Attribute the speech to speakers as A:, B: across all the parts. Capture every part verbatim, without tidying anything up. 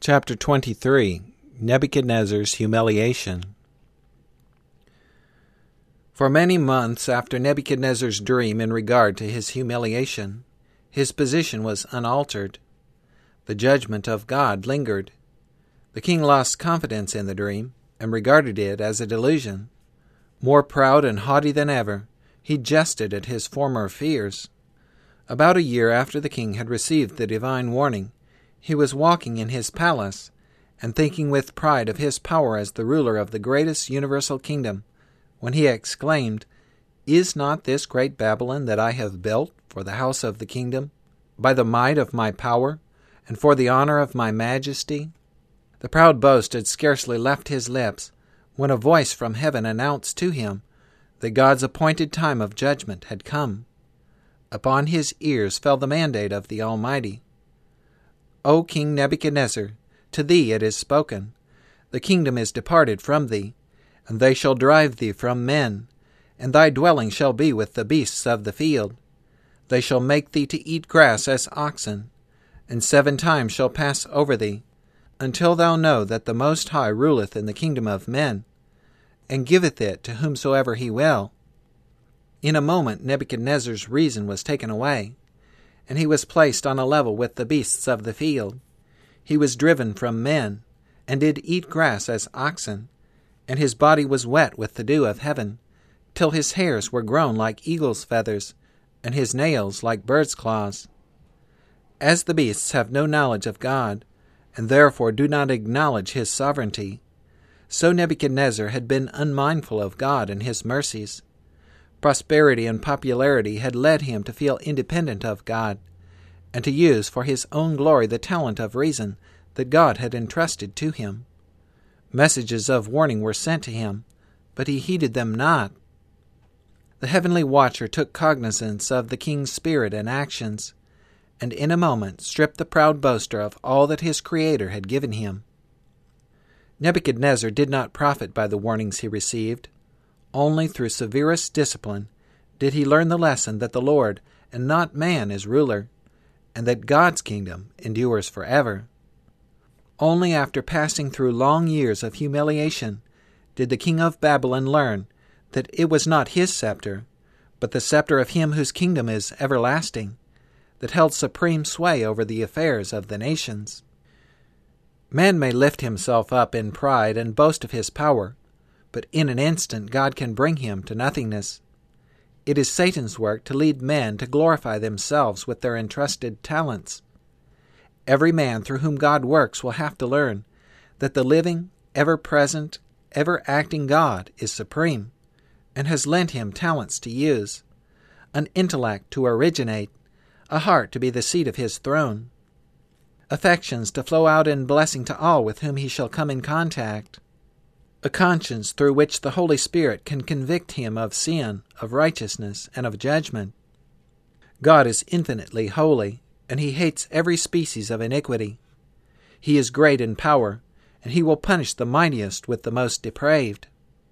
A: Chapter twenty-three. Nebuchadnezzar's Humiliation. For many months after Nebuchadnezzar's dream in regard to his humiliation, his position was unaltered. The judgment of God lingered. The king lost confidence in the dream and regarded it as a delusion. More proud and haughty than ever, he jested at his former fears. About a year after the king had received the divine warning, he was walking in his palace, and thinking with pride of his power as the ruler of the greatest universal kingdom, when he exclaimed, "Is not this great Babylon that I have built for the house of the kingdom, by the might of my power, and for the honor of my majesty?" The proud boast had scarcely left his lips, when a voice from heaven announced to him that God's appointed time of judgment had come. Upon his ears fell the mandate of the Almighty. "O King Nebuchadnezzar, to thee it is spoken, the kingdom is departed from thee, and they shall drive thee from men, and thy dwelling shall be with the beasts of the field. They shall make thee to eat grass as oxen, and seven times shall pass over thee, until thou know that the Most High ruleth in the kingdom of men, and giveth it to whomsoever he will." In a moment Nebuchadnezzar's reason was taken away, and he was placed on a level with the beasts of the field. He was driven from men, and did eat grass as oxen, and his body was wet with the dew of heaven, till his hairs were grown like eagle's feathers, and his nails like bird's claws. As the beasts have no knowledge of God, and therefore do not acknowledge his sovereignty, so Nebuchadnezzar had been unmindful of God and his mercies. Prosperity and popularity had led him to feel independent of God, and to use for his own glory the talent of reason that God had entrusted to him. Messages of warning were sent to him, but he heeded them not. The heavenly watcher took cognizance of the king's spirit and actions, and in a moment stripped the proud boaster of all that his Creator had given him. Nebuchadnezzar did not profit by the warnings he received. Only through severest discipline did he learn the lesson that the Lord and not man is ruler, and that God's kingdom endures forever. Only after passing through long years of humiliation did the king of Babylon learn that it was not his scepter, but the scepter of him whose kingdom is everlasting, that held supreme sway over the affairs of the nations. Man may lift himself up in pride and boast of his power, but in an instant God can bring him to nothingness. It is Satan's work to lead men to glorify themselves with their entrusted talents. Every man through whom God works will have to learn that the living, ever-present, ever-acting God is supreme, and has lent him talents to use, an intellect to originate, a heart to be the seat of his throne, affections to flow out in blessing to all with whom he shall come in contact, a conscience through which the Holy Spirit can convict him of sin, of righteousness, and of judgment. God is infinitely holy, and he hates every species of iniquity. He is great in power, and he will punish the mightiest with the most depraved.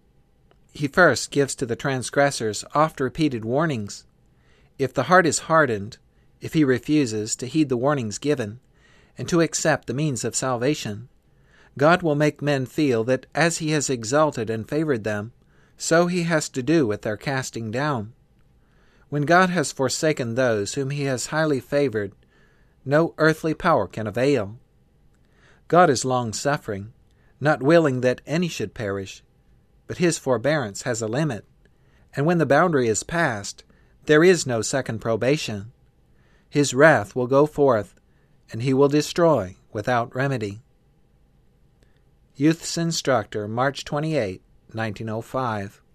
A: He first gives to the transgressors oft-repeated warnings. If the heart is hardened, if he refuses to heed the warnings given, and to accept the means of salvation, God will make men feel that as he has exalted and favored them, so he has to do with their casting down. When God has forsaken those whom he has highly favored, no earthly power can avail. God is long-suffering, not willing that any should perish, but his forbearance has a limit, and when the boundary is passed, there is no second probation. His wrath will go forth, and he will destroy without remedy. Youth's Instructor, March twenty-eighth, nineteen oh five.